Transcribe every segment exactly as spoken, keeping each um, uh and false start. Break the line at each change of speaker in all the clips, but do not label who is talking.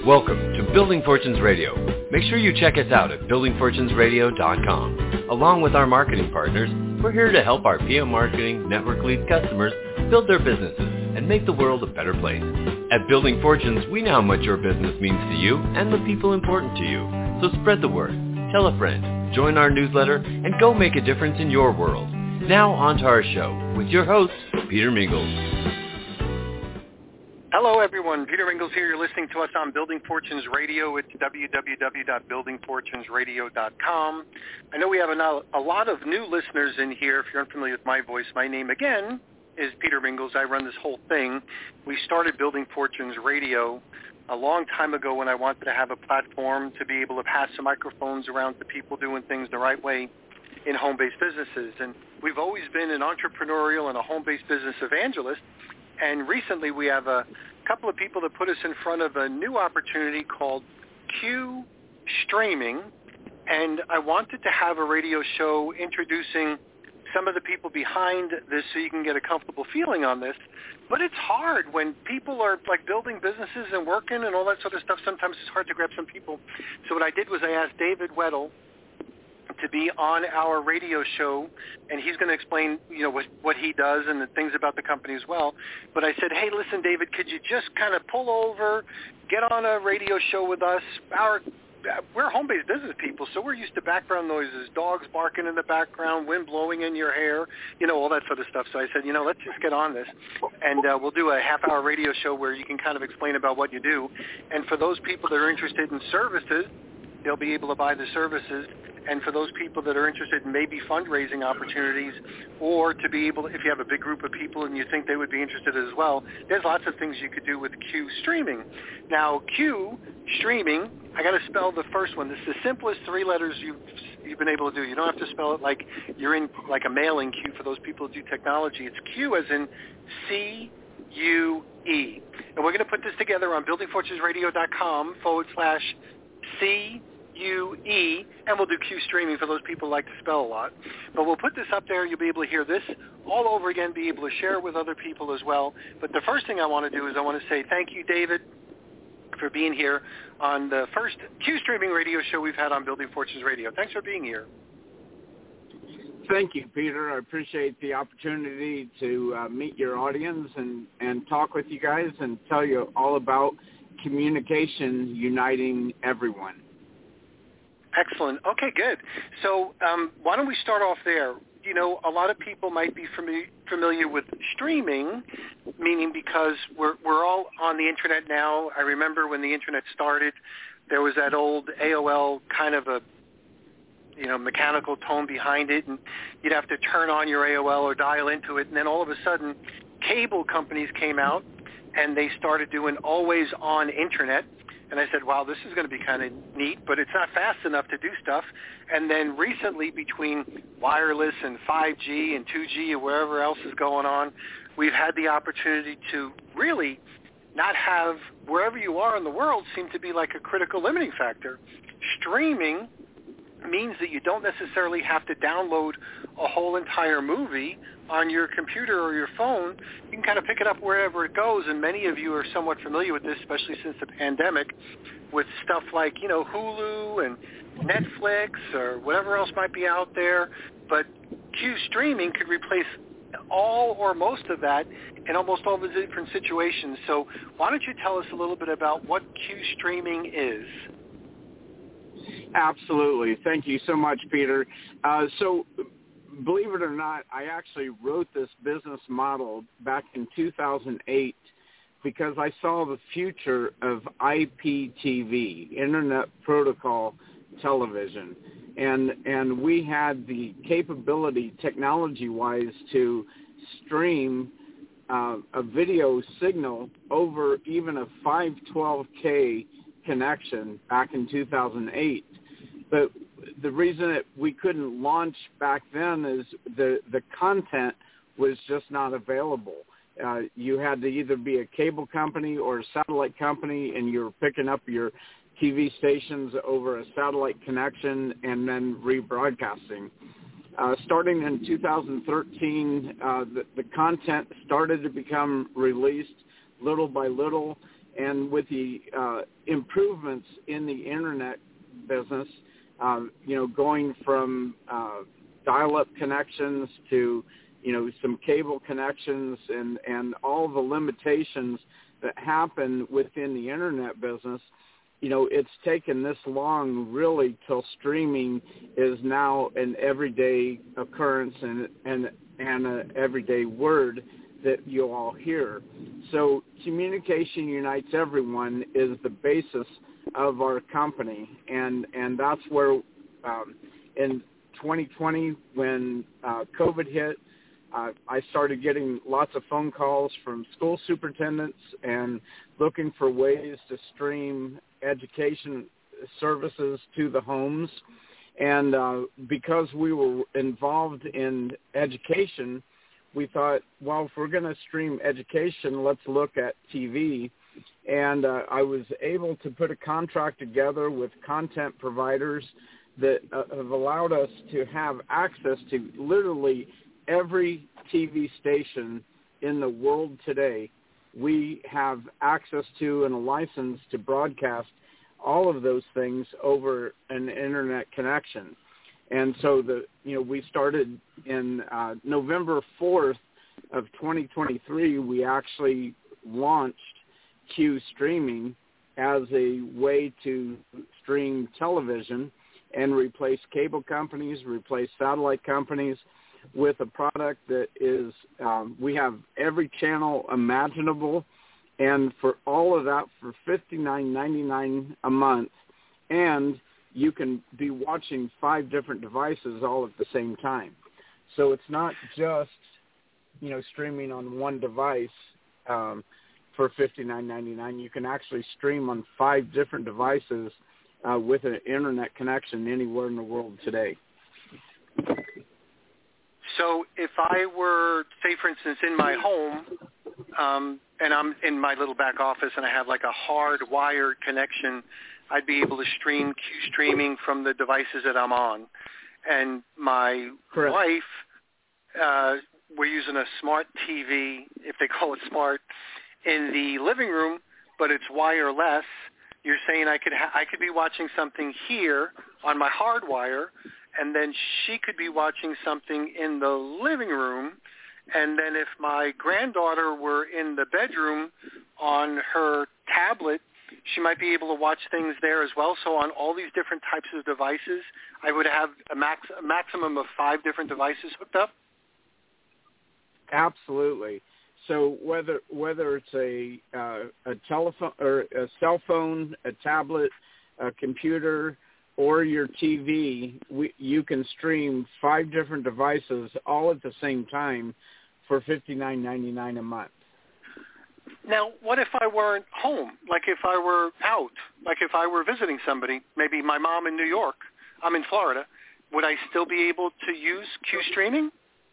Welcome to Building Fortunes Radio. Make sure you check us out at building fortunes radio dot com. Along with our marketing partners, we're here to help our P M Marketing Network Lead customers build their businesses and make the world a better place. At Building Fortunes, we know how much your business means to you and the people important to you. So spread the word, tell a friend, join our newsletter, and go make a difference in your world. Now on to our show with your host, Peter Mingles.
Hello, everyone. Peter Mingles here. You're listening to us on Building Fortunes Radio. It's w w w dot building fortunes radio dot com. I know we have a, a lot of new listeners in here. If you're unfamiliar with my voice, my name, again, is Peter Mingles. I run this whole thing. We started Building Fortunes Radio a long time ago when I wanted to have a platform to be able to pass the microphones around to people doing things the right way in home-based businesses. And we've always been an entrepreneurial and a home-based business evangelist. And recently we have a couple of people that put us in front of a new opportunity called Q Streaming. And I wanted to have a radio show introducing some of the people behind this so you can get a comfortable feeling on this. But it's hard when people are like building businesses and working and all that sort of stuff. Sometimes it's hard to grab some people. So what I did was I asked David Weddle to be on our radio show, and he's going to explain, you know, what, what he does and the things about the company as well. But I said, hey, listen, David, could you just kind of pull over, get on a radio show with us? Our We're home-based business people, so we're used to background noises, dogs barking in the background, wind blowing in your hair, you know, all that sort of stuff. So I said, you know, let's just get on this, and uh, we'll do a half-hour radio show where you can kind of explain about what you do. And for those people that are interested in services, they'll be able to buy the services. And for those people that are interested in maybe fundraising opportunities, or to be able, if you have a big group of people and you think they would be interested as well, there's lots of things you could do with Q Streaming. Now, Q Streaming, I got to spell the first one. This is the simplest three letters you've, you've been able to do. You don't have to spell it like you're in like a mailing queue for those people who do technology. It's Q as in C U E. And we're going to put this together on building fortunes radio dot com forward slash C U E, and we'll do Q Streaming for those people who like to spell a lot. But we'll put this up there. You'll be able to hear this all over again, be able to share it with other people as well. But the first thing I want to do is I want to say thank you, David, for being here on the first Q Streaming radio show we've had on Building Fortunes Radio. Thanks for being here.
Thank you, Peter. I appreciate the opportunity to uh, meet your audience and, and talk with you guys and tell you all about communication uniting everyone.
Excellent. Okay, good. So um, why don't we start off there? You know, a lot of people might be fami- familiar with streaming, meaning because we're we're all on the Internet now. I remember when the Internet started, there was that old A O L kind of a, you know, mechanical tone behind it, and you'd have to turn on your A O L or dial into it, and then all of a sudden cable companies came out, and they started doing always-on Internet. And I said, wow, this is going to be kind of neat, but it's not fast enough to do stuff. And then recently, between wireless and five G and two G and wherever else is going on, we've had the opportunity to really not have wherever you are in the world seem to be like a critical limiting factor. Streaming means that you don't necessarily have to download a whole entire movie on your computer or your phone. You can kind of pick it up wherever it goes, and many of you are somewhat familiar with this, especially since the pandemic, with stuff like, you know, Hulu and Netflix or whatever else might be out there. But Q Streaming could replace all or most of that in almost all the different situations. So why don't you tell us a little bit about what Q Streaming is?
Absolutely. Thank you so much, Peter. Uh, so believe it or not, I actually wrote this business model back in two thousand eight because I saw the future of I P T V, Internet Protocol Television. And, and we had the capability technology-wise to stream uh, a video signal over even a five twelve K connection back in two thousand eight. But the reason that we couldn't launch back then is the, the content was just not available. Uh, you had to either be a cable company or a satellite company, and you were picking up your T V stations over a satellite connection and then rebroadcasting. Uh, starting in two thousand thirteen, uh, the, the content started to become released little by little, And with the uh, improvements in the internet business, uh, you know, going from uh, dial-up connections to, you know, some cable connections and, and all the limitations that happen within the internet business, you know, it's taken this long really till streaming is now an everyday occurrence and and and an everyday word that you all hear. So communication unites everyone is the basis of our company, and and that's where um, in twenty twenty when uh, COVID hit, uh, I started getting lots of phone calls from school superintendents and looking for ways to stream education services to the homes. And uh, because we were involved in education, we thought, well, if we're going to stream education, let's look at T V. And uh, I was able to put a contract together with content providers that uh, have allowed us to have access to literally every T V station in the world today. We have access to and a license to broadcast all of those things over an internet connection. And so the you know we started in uh, November fourth of twenty twenty-three. We actually launched Q Streaming as a way to stream television and replace cable companies, replace satellite companies with a product that is um, we have every channel imaginable, and for all of that for fifty-nine ninety-nine a month, and you can be watching five different devices all at the same time. So it's not just, you know, streaming on one device um, for fifty-nine ninety-nine. You can actually stream on five different devices uh, with an internet connection anywhere in the world today.
So if I were, say, for instance, in my home, um, and I'm in my little back office and I have like a hard-wired connection, I'd be able to stream Q streaming from the devices that I'm on. And my
Correct.
wife, uh, we're using a smart T V, if they call it smart, in the living room, but it's wireless. You're saying I could ha- I could be watching something here on my hard wire, and then she could be watching something in the living room. And then if my granddaughter were in the bedroom on her tablet, she might be able to watch things there as well. So on all these different types of devices, I would have a, max, a maximum of five different devices hooked up?
Absolutely. So whether whether it's a uh, a telephone or a cell phone, a tablet, a computer, or your T V, we, you can stream five different devices all at the same time for fifty-nine ninety-nine a month.
Now, what if I weren't home? Like if I were out, like if I were visiting somebody, maybe my mom in New York, I'm in Florida, would I still be able to use Q streaming?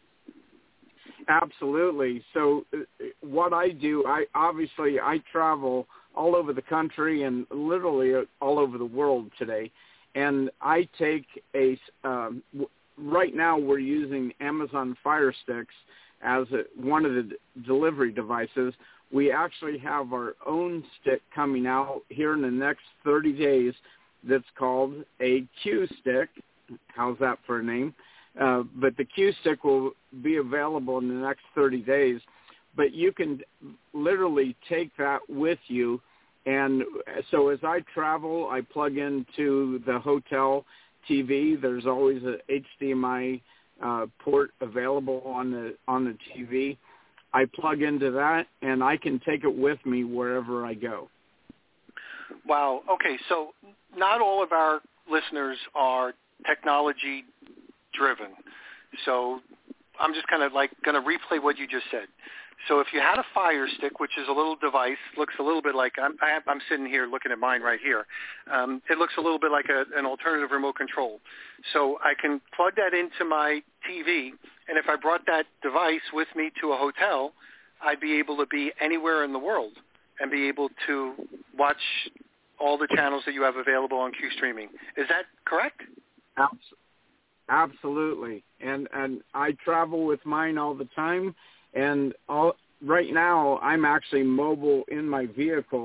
Absolutely. So uh, what I do, I obviously I travel all over the country and literally all over the world today. And I take a, um, right now we're using Amazon Fire Sticks as a, one of the d- delivery devices. We actually have our own stick coming out here in the next thirty days that's called a Q Stick. How's that for a name? Uh, but the Q Stick will be available in the next thirty days. But you can literally take that with you. And so as I travel, I plug into the hotel T V. There's always a H D M I uh, port available on the on the T V. I plug into that, and I can take it with me wherever I go.
Wow. Okay, so not all of our listeners are technology driven. So I'm just kind of like going to replay what you just said. So if you had a Fire Stick, which is a little device, looks a little bit like, I'm, I'm sitting here looking at mine right here. Um, it looks a little bit like a, an alternative remote control. So I can plug that into my T V, and if I brought that device with me to a hotel, I'd be able to be anywhere in the world and be able to watch all the channels that you have available on Q Streaming. Is that correct?
Absolutely. And, and I travel with mine all the time. And all, right now, I'm actually mobile in my vehicle,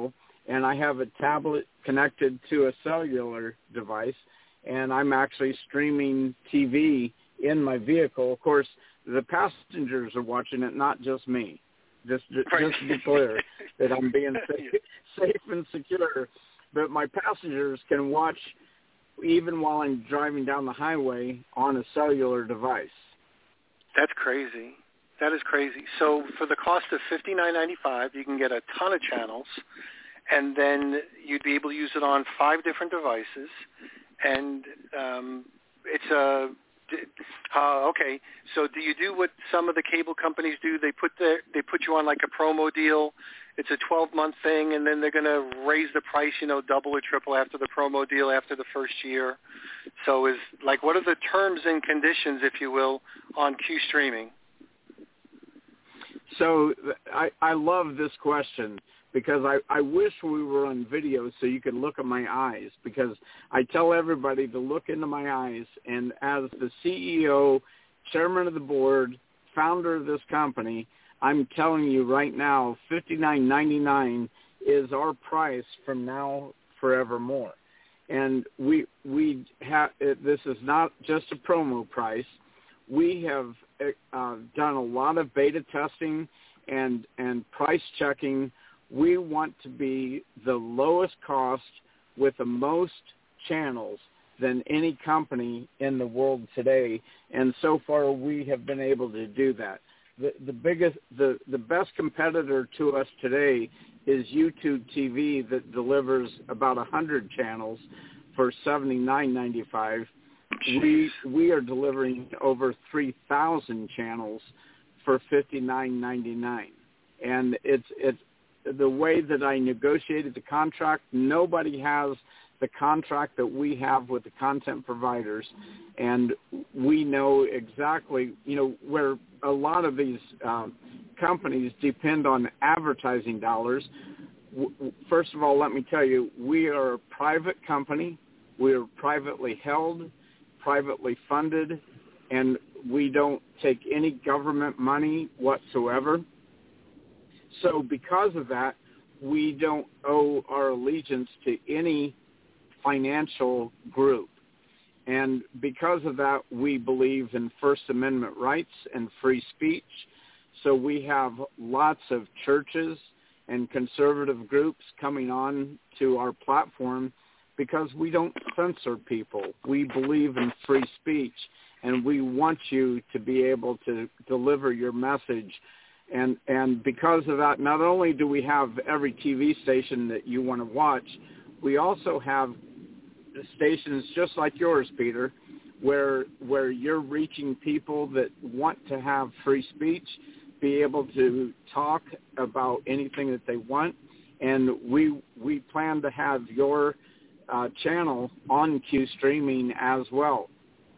and I have a tablet connected to a cellular device, and I'm actually streaming T V in my vehicle. Of course, the passengers are watching it, not just me. Just, just,
right.
just to be clear that I'm being safe, safe and secure. But my passengers can watch even while I'm driving down the highway on a cellular device.
That's crazy. That is crazy. So for the cost of fifty-nine ninety-five, you can get a ton of channels, and then you'd be able to use it on five different devices. And um, it's a uh, okay. So do you do what some of the cable companies do? They put their, they put you on like a promo deal. It's a twelve-month thing, and then they're going to raise the price, you know, double or triple after the promo deal after the first year. So is like, what are the terms and conditions, if you will, on Q streaming?
So I, I love this question because I, I wish we were on video so you could look at my eyes, because I tell everybody to look into my eyes. And as the C E O, chairman of the board, founder of this company, I'm telling you right now, fifty-nine ninety-nine is our price from now forevermore. And we we have this is not just a promo price. We have uh, done a lot of beta testing and and price checking. We want to be the lowest cost with the most channels than any company in the world today, and so far we have been able to do that. The, the biggest, the, the best competitor to us today is YouTube T V that delivers about one hundred channels for seventy-nine ninety-five. We we are delivering over three thousand channels for fifty-nine ninety-nine, and it's it's the way that I negotiated the contract. Nobody has the contract that we have with the content providers, and we know exactly, you know, where a lot of these um, companies depend on advertising dollars. First of all, let me tell you, we are a private company. We are privately held, privately funded, and we don't take any government money whatsoever. So because of that, we don't owe our allegiance to any financial group. And because of that, we believe in First Amendment rights and free speech. So we have lots of churches and conservative groups coming on to our platform because we don't censor people. We believe in free speech, and we want you to be able to deliver your message. And and because of that, not only do we have every T V station that you want to watch, we also have stations just like yours, Peter, where where you're reaching people that want to have free speech, be able to talk about anything that they want, and we we plan to have your uh, channel on Q streaming as well.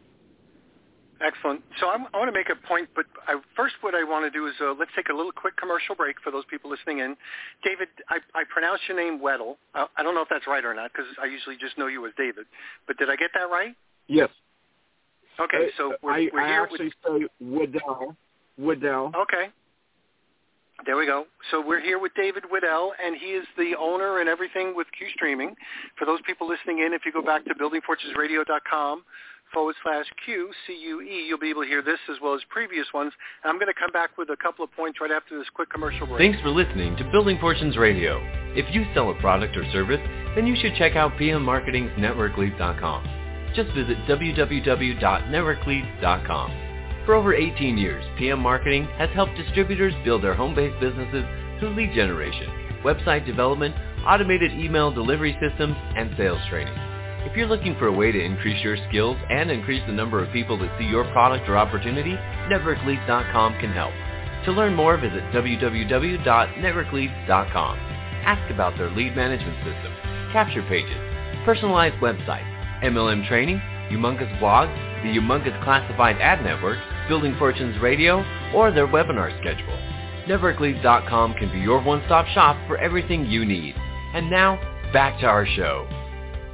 Excellent. So I'm, I want to make a point, but I, first what I want to do is uh, let's take a little quick commercial break for those people listening in. David, I, I pronounced your name Weddle. Uh, I don't know if that's right or not because I usually just know you as David. But did I get that right?
Yes.
Okay, so we're,
I,
we're
I
here
actually
with...
say Waddell. Waddell.
Okay. There we go. So we're here with David Waddell, and he is the owner and everything with Q Streaming. For those people listening in, if you go back to building fortunes radio dot com forward slash Q, C U E, you'll be able to hear this as well as previous ones. And I'm going to come back with a couple of points right after this quick commercial break.
Thanks for listening to Building Fortunes Radio. If you sell a product or service, then you should check out P M Marketing's network leads dot com. Just visit w w w dot network leads dot com. For over eighteen years, P M Marketing has helped distributors build their home-based businesses through lead generation, website development, automated email delivery systems, and sales training. If you're looking for a way to increase your skills and increase the number of people that see your product or opportunity, network leads dot com can help. To learn more, visit w w w dot network leads dot com. Ask about their lead management system, capture pages, personalized website, M L M training, humongous blog, the humongous classified ad network, Building Fortunes Radio, or their webinar schedule. network leads dot com can be your one-stop shop for everything you need. And now, back to our show.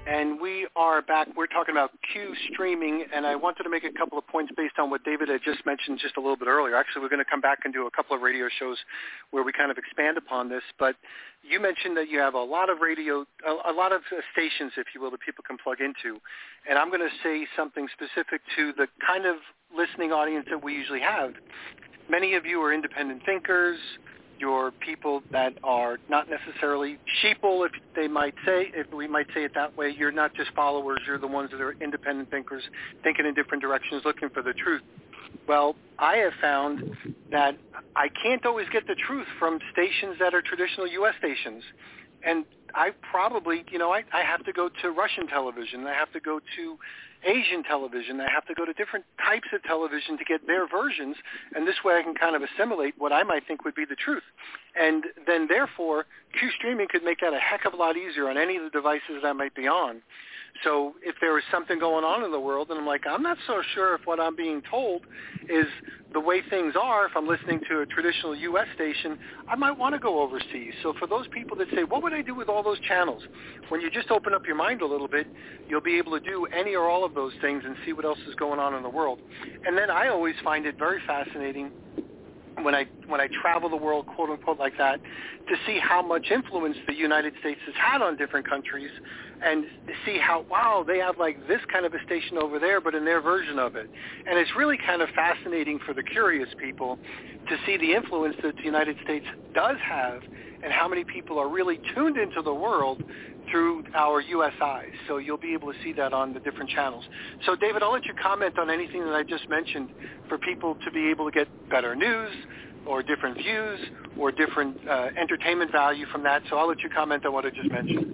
And we are back. We're talking about Q streaming, and I wanted to make a couple of points based on what David had just mentioned just a little bit earlier. Actually, we're going to come back and do a couple of radio shows where we kind of expand upon this. But you mentioned that you have a lot of radio, a, a lot of stations, if you will, that people can plug into. And I'm going to say something specific to the kind of listening audience that we usually have. Many of you are independent thinkers. You're people that are not necessarily sheeple, if they might say, if we might say it that way. You're not just followers. You're the ones that are independent thinkers, thinking in different directions, looking for the truth. Well, I have found that I can't always get the truth from stations that are traditional U S stations. And I probably, you know, I, I have to go to Russian television. I have to go to Asian television. I have to go to different types of television to get their versions, and this way I can kind of assimilate what I might think would be the truth. And then, therefore, Q streaming could make that a heck of a lot easier on any of the devices that I might be on. So if there is something going on in the world, and I'm like, I'm not so sure if what I'm being told is the way things are, if I'm listening to a traditional U S station, I might want to go overseas. So for those people that say, what would I do with all those channels? When you just open up your mind a little bit, you'll be able to do any or all of those things and see what else is going on in the world. And then I always find it very fascinating when I when I travel the world, quote unquote, like that, to see how much influence the United States has had on different countries, and see how, wow, they have like this kind of a station over there, but in their version of it. And it's really kind of fascinating for the curious people to see the influence that the United States does have, and how many people are really tuned into the world through our U S eyes. So you'll be able to see that on the different channels. So, David, I'll let you comment on anything that I just mentioned for people to be able to get better news or different views or different uh, entertainment value from that. So I'll let you comment on what I just mentioned.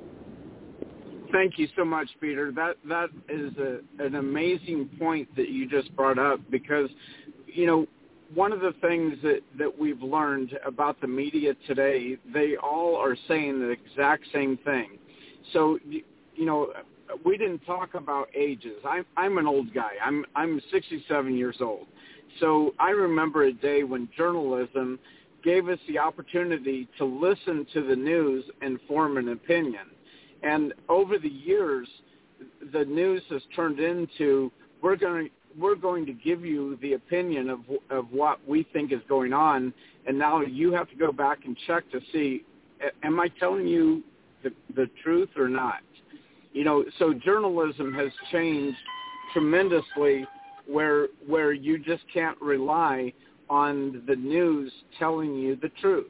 Thank you so much, Peter. That that is a, an amazing point that you just brought up, because, you know, one of the things that, that we've learned about the media today, they all are saying the exact same thing. So, you know, we didn't talk about ages. I'm I'm an old guy. I'm I'm sixty-seven years old. So I remember a day when journalism gave us the opportunity to listen to the news and form an opinion. And over the years, the news has turned into, we're going to we're going to give you the opinion of of what we think is going on, and now you have to go back and check to see, am I telling you the, the truth or not? You know, so journalism has changed tremendously, where where you just can't rely on the news telling you the truth.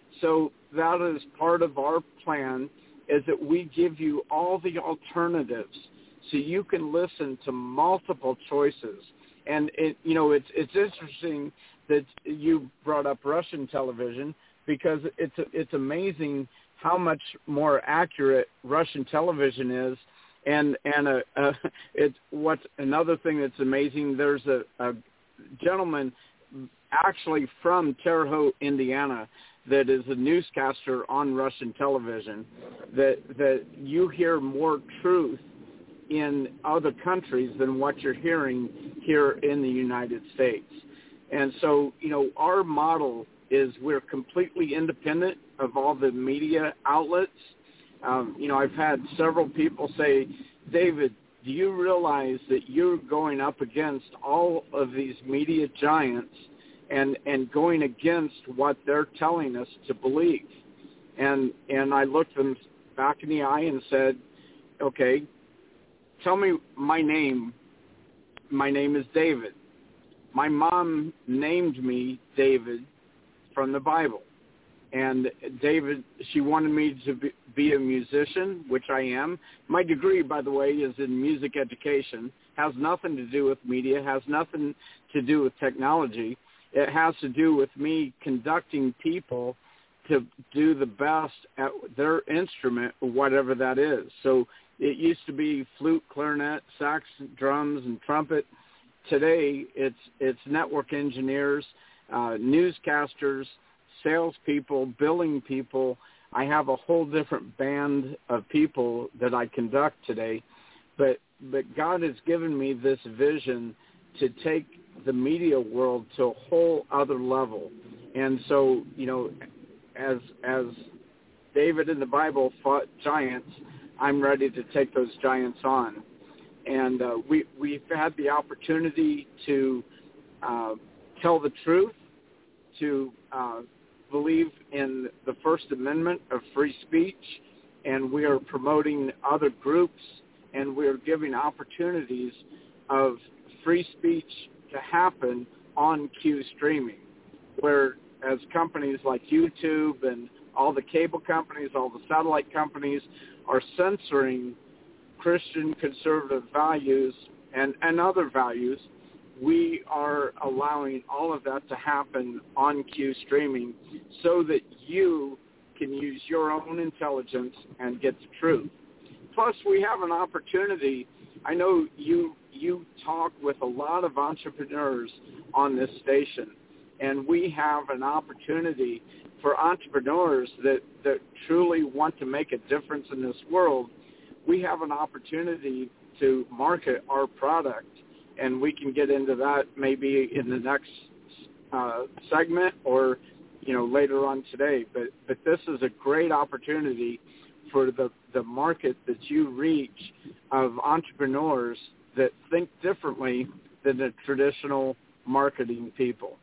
So that is part of our plan, is that we give you all the alternatives so you can listen to multiple choices. And, it, you know, it's it's interesting that you brought up Russian television, because it's it's amazing how much more accurate Russian television is. And and a, a, it's what's another thing that's amazing. There's a, a gentleman actually from Terre Haute, Indiana, that is a newscaster on Russian television, that that you hear more truth in other countries than what you're hearing here in the United States. And so, you know, our model is we're completely independent of all the media outlets. Um, you know, I've had several people say, David, do you realize that you're going up against all of these media giants and, and going against what they're telling us to believe? And and I looked them back in the eye and said, okay, tell me my name. My name is David. My mom named me David from the Bible. And David, she wanted me to be, be a musician, which I am. My degree, by the way, is in music education. Has nothing to do with media, has nothing to do with technology. It has to do with me conducting people to do the best at their instrument, whatever that is. So it used to be flute, clarinet, sax, drums, and trumpet. Today, it's it's network engineers, uh, newscasters, salespeople, billing people. I have a whole different band of people that I conduct today. But but God has given me this vision to take the media world to a whole other level. And so, you know, as as David in the Bible fought giants, I'm ready to take those giants on. And uh, we, we've had the opportunity to uh, tell the truth, to uh, believe in the First Amendment of free speech, and we are promoting other groups, and we are giving opportunities of free speech to happen on Q streaming, where as companies like YouTube and all the cable companies, all the satellite companies are censoring Christian conservative values and, and other values, we are allowing all of that to happen on Q streaming so that you can use your own intelligence and get the truth. Plus, we have an opportunity. I know you you talk with a lot of entrepreneurs on this station, and we have an opportunity for entrepreneurs that, that truly want to make a difference in this world. We have an opportunity to market our product, and we can get into that maybe in the next uh, segment or, you know, later on today. But but this is a great opportunity for the, the market that you reach of entrepreneurs that think differently than the traditional marketing people.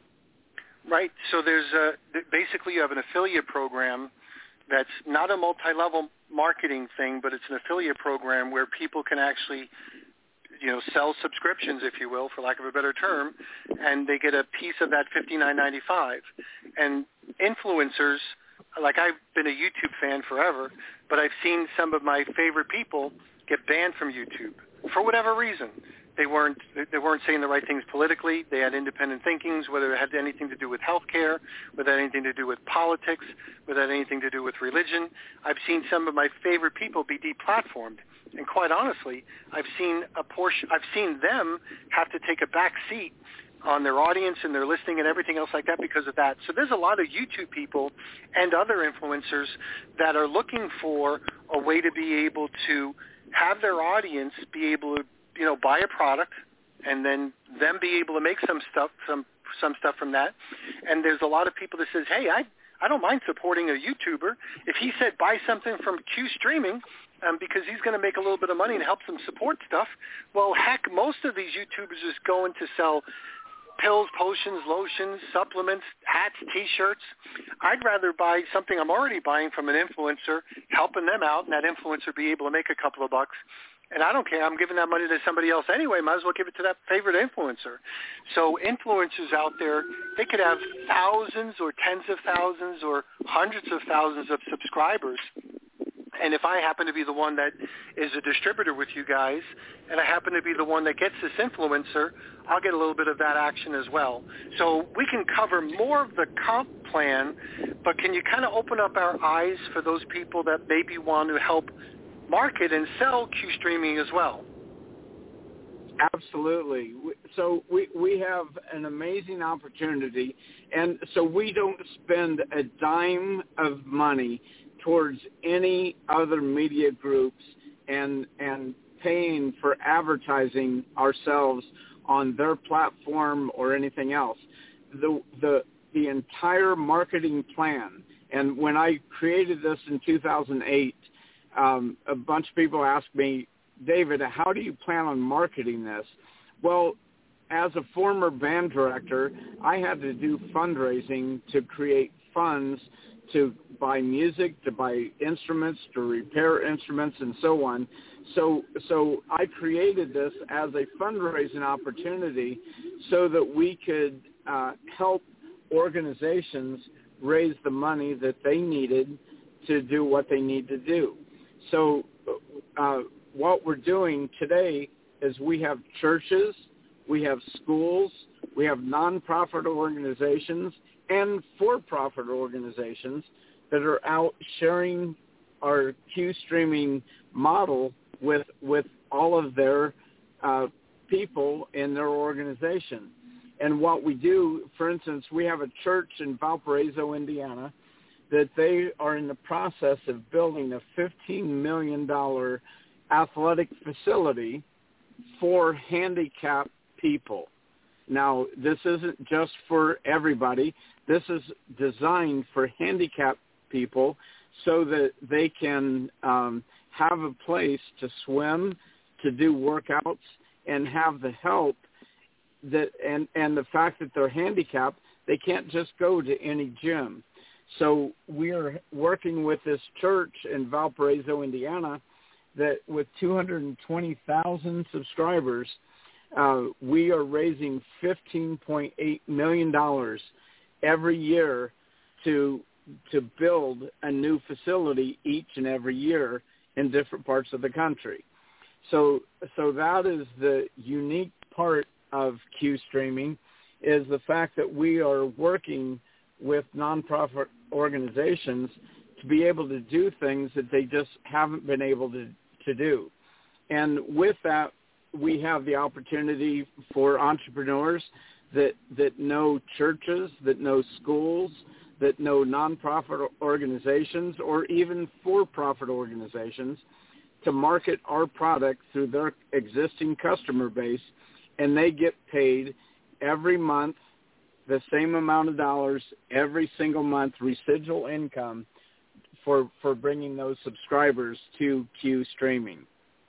Right. So there's a, basically you have an affiliate program that's not a multi-level marketing thing, but it's an affiliate program where people can actually, you know, sell subscriptions, if you will, for lack of a better term, and they get a piece of that fifty-nine ninety-five. And influencers, like I've been a YouTube fan forever, but I've seen some of my favorite people get banned from YouTube for whatever reason. They weren't they weren't saying the right things politically. They had independent thinkings, whether it had anything to do with healthcare, whether it had anything to do with politics, whether it had anything to do with religion. I've seen some of my favorite people be deplatformed. And quite honestly, I've seen a portion I've seen them have to take a back seat on their audience and their listening and everything else like that because of that. So there's a lot of YouTube people and other influencers that are looking for a way to be able to have their audience be able to, you know, buy a product and then them be able to make some stuff, some some stuff from that. And there's a lot of people that says, hey, I I don't mind supporting a YouTuber. If he said buy something from Q Streaming um, because he's going to make a little bit of money and help them support stuff, well, heck, most of these YouTubers is going to sell pills, potions, lotions, supplements, hats, T-shirts. I'd rather buy something I'm already buying from an influencer, helping them out, and that influencer be able to make a couple of bucks. And I don't care. I'm giving that money to somebody else anyway. Might as well give it to that favorite influencer. So influencers out there, they could have thousands or tens of thousands or hundreds of thousands of subscribers. And if I happen to be the one that is a distributor with you guys, and I happen to be the one that gets this influencer, I'll get a little bit of that action as well. So we can cover more of the comp plan, but can you kind of open up our eyes for those people that maybe want to help market and sell Q Streaming as well?
Absolutely. So we, we have an amazing opportunity, and so we don't spend a dime of money towards any other media groups and and paying for advertising ourselves on their platform or anything else. The the the entire marketing plan, and when I created this in two thousand eight, um, a bunch of people asked me, David, how do you plan on marketing this? Well, as a former band director, I had to do fundraising to create funds to buy music, to buy instruments, to repair instruments, and so on. So so I created this as a fundraising opportunity so that we could uh, help organizations raise the money that they needed to do what they need to do. So uh, what we're doing today is we have churches, we have schools, we have nonprofit organizations, and for-profit organizations that are out sharing our Q Streaming model with with all of their uh, people in their organization. And what we do, for instance, we have a church in Valparaiso, Indiana, that they are in the process of building a fifteen million dollars athletic facility for handicapped people. Now, this isn't just for everybody. This is designed for handicapped people so that they can um, have a place to swim, to do workouts, and have the help that and, and the fact that they're handicapped, they can't just go to any gym. So we are working with this church in Valparaiso, Indiana, that with two hundred twenty thousand subscribers, uh, we are raising fifteen point eight million dollars every year to to build a new facility each and every year in different parts of the country. So so that is the unique part of Q Streaming, is the fact that we are working with nonprofit organizations to be able to do things that they just haven't been able to, to do. And with that, we have the opportunity for entrepreneurs that, that know churches, that know schools, that know nonprofit organizations, or even for-profit organizations, to market our product through their existing customer base, and they get paid every month the same amount of dollars every single month, residual income, for, for bringing those subscribers to Q Streaming.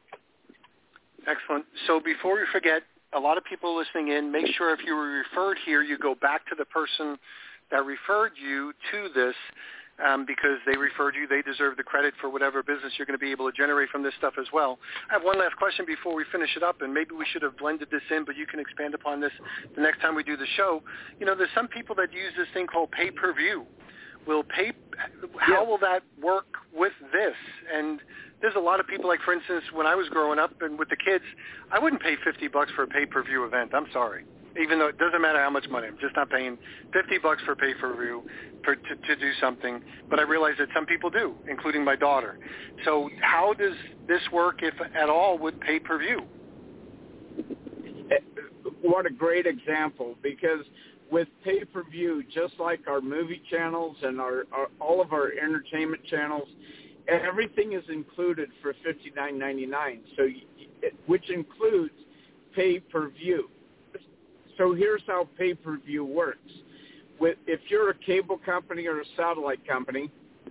Excellent. So before we forget, a lot of people listening in, make sure if you were referred here, you go back to the person that referred you to this, um, because they referred you. They deserve the credit for whatever business you're going to be able to generate from this stuff as well. I have one last question before we finish it up, and maybe we should have blended this in, but you can expand upon this the next time we do the show. You know, there's some people that use this thing called pay-per-view. Will pay, how will that work with this? And there's a lot of people, like, for instance, when I was growing up and with the kids, I wouldn't pay fifty bucks for a pay-per-view event. I'm sorry. Even though it doesn't matter how much money, I'm just not paying fifty bucks for pay-per-view for, to, to do something. But I realize that some people do, including my daughter. So how does this work, if at all, with pay-per-view?
What a great example, because with pay-per-view, just like our movie channels and our, our all of our entertainment channels, everything is included for fifty-nine ninety-nine, so which includes pay-per-view. So here's how pay-per-view works. With, if you're a cable company or a satellite company,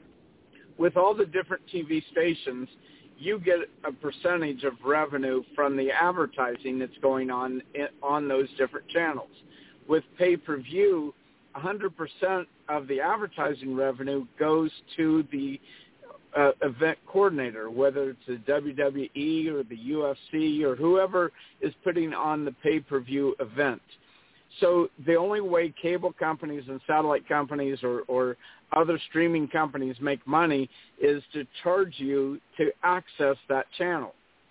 with all the different T V stations, you get a percentage of revenue from the advertising that's going on in, on those different channels. With pay-per-view, one hundred percent of the advertising revenue goes to the uh, event coordinator, whether it's the W W E or the U F C or whoever is putting on the pay-per-view event. So the only way cable companies and satellite companies or, or other streaming companies make money is to charge you to access that channel.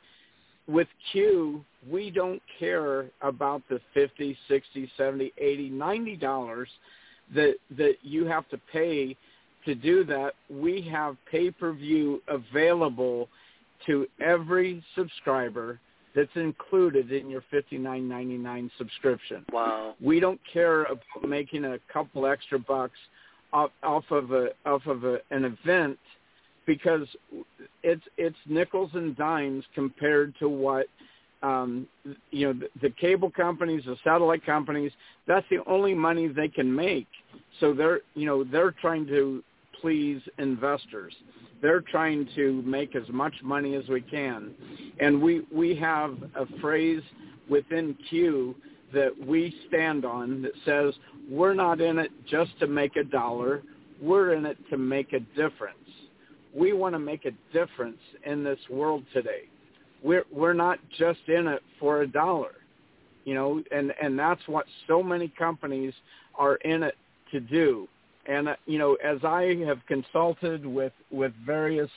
With Q, we don't care about the fifty, sixty, seventy, eighty, ninety dollars that that you have to pay to do that. We have pay-per-view available to every subscriber that's included in your fifty-nine ninety-nine subscription.
Wow.
We don't care about making a couple extra bucks off, off of a off of a, an event, because it's it's nickels and dimes compared to what um, you know the, the cable companies, the satellite companies. That's the only money they can make. So they're you know they're trying to please investors. They're trying to make as much money as we can, and we we have a phrase within Q that we stand on that says we're not in it just to make a dollar. We're in it to make a difference. We want to make a difference in this world today. We're we're not just in it for a dollar, you know, and, and that's what so many companies are in it to do. And, uh, you know, as I have consulted with, with various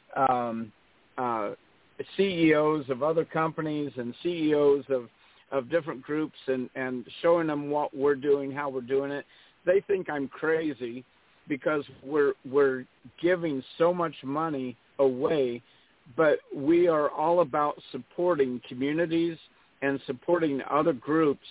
um, uh, C E Os of other companies and C E Os of, of different groups and, and showing them what we're doing, how we're doing it, they think I'm crazy, because we're we're giving so much money away, but we are all about supporting communities and supporting other groups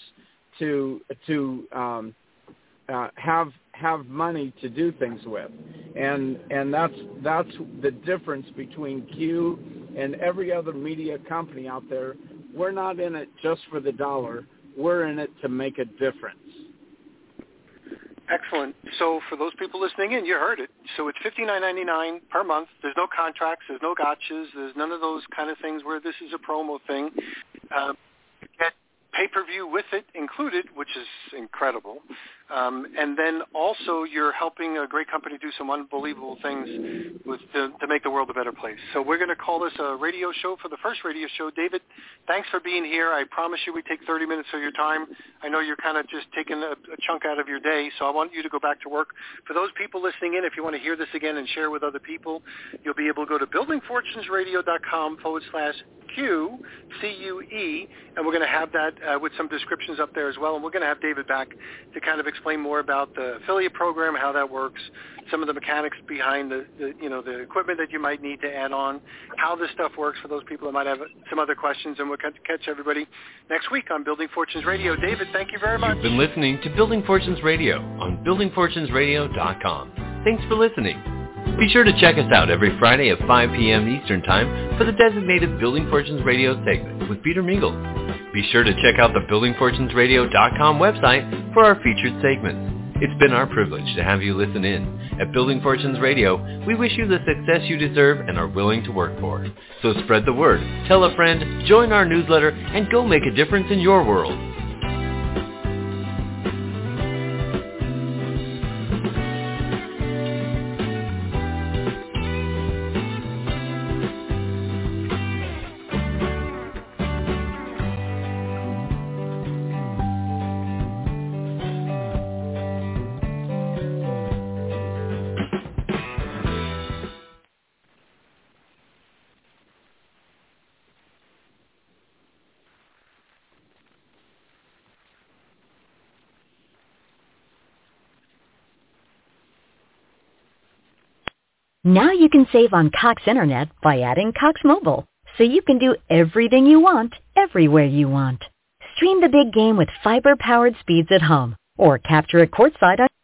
to to um, uh, have have money to do things with, and and that's that's the difference between Q and every other media company out there. We're not in it just for the dollar. We're in it to make a difference.
Excellent. So for those people listening in, you heard it. So it's fifty-nine ninety-nine per month. There's no contracts. There's no gotchas. There's none of those kind of things where this is a promo thing. Uh, you get pay-per-view with it included, which is incredible. Um, and then also you're helping a great company do some unbelievable things with to, to make the world a better place. So we're going to call this a radio show for the first radio show. David, thanks for being here. I promise you we take thirty minutes of your time. I know you're kind of just taking a, a chunk out of your day, so I want you to go back to work. For those people listening in, if you want to hear this again and share with other people, you'll be able to go to buildingfortunesradio.com forward slash Q, C U E, and we're going to have that uh, with some descriptions up there as well. And we're going to have David back to kind of explain more about the affiliate program, how that works, some of the mechanics behind the, the you know, the equipment that you might need to add on, how this stuff works for those people that might have some other questions. And we'll catch everybody next week on Building Fortunes Radio. David, thank you very much.
You've been listening to Building Fortunes Radio on building fortunes radio dot com. Thanks for listening. Be sure to check us out every Friday at five p.m. Eastern Time for the designated Building Fortunes Radio segment with Peter Mingles. Be sure to check out the building fortunes radio dot com website for our featured segments. It's been our privilege to have you listen in. At Building Fortunes Radio, we wish you the success you deserve and are willing to work for. So spread the word, tell a friend, join our newsletter, and go make a difference in your world.
Now you can save on Cox Internet by adding Cox Mobile, so you can do everything you want, everywhere you want. Stream the big game with fiber-powered speeds at home, or capture it courtside on